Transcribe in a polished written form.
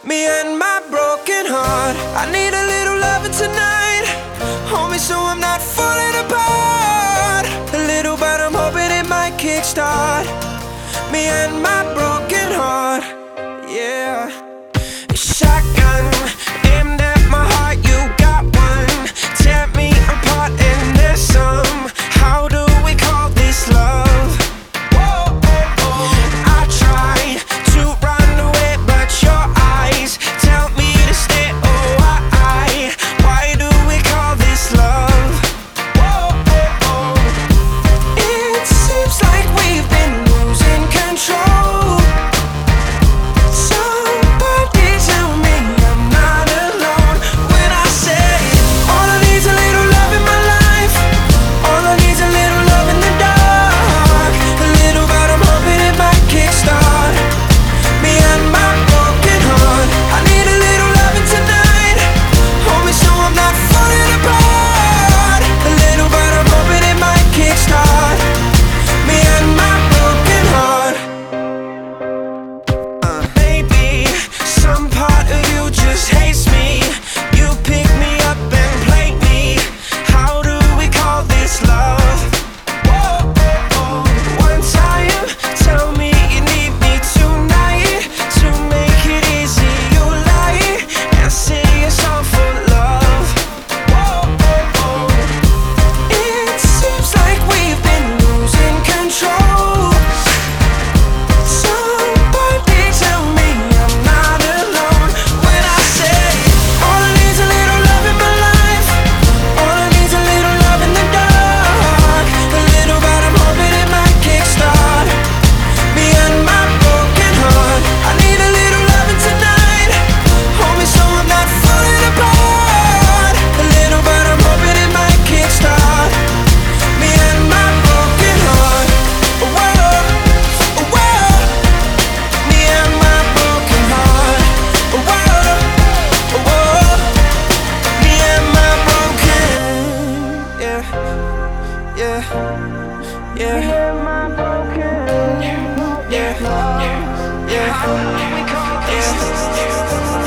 Me and my broken heart. I need a little loving tonight. Hold me so I'm not falling apart. A little, but I'm hoping it might kickstart me and my broken heart. Yeah. A shotgun aimed at my heart. You got one. Tear me apart and there's some. How do we call this love? Whoa, oh, oh. I try to run away, but your eyes tell me to stay. Oh, why do we call this love? Whoa, oh, oh. It seems like we've been losing control. Somebody tell me I'm not alone when I say all I need's a little love in my life. All I need's a little love in the dark. A little, but I'm hoping it might kickstart me and my broken heart. I need a little loving tonight. Hold me so I'm not falling apart. A little, but I'm hoping it might kickstart me and my broken heart. Maybe some part of you just hates me. You pick me up and play me. How do we call this love? Whoa, oh, oh. One time, tell me you need me tonight. To make it easy, you lie and say it's all for love. Whoa, oh, oh. It seems like we've been losing control. Somebody tell me I'm not alone when I say all I need's a little love in my life. All I need's a little love in the dark. A little, but I'm hoping it might kickstart me and my broken heart. I need a little loving tonight. Hold me so I'm not falling apart. A little, but I'm hoping it might kickstart me and my broken heart. Whoa, whoa. Me and my broken heart. Whoa, whoa. Me and my broken. Yeah, yeah, yeah. Yeah, yeah, yeah.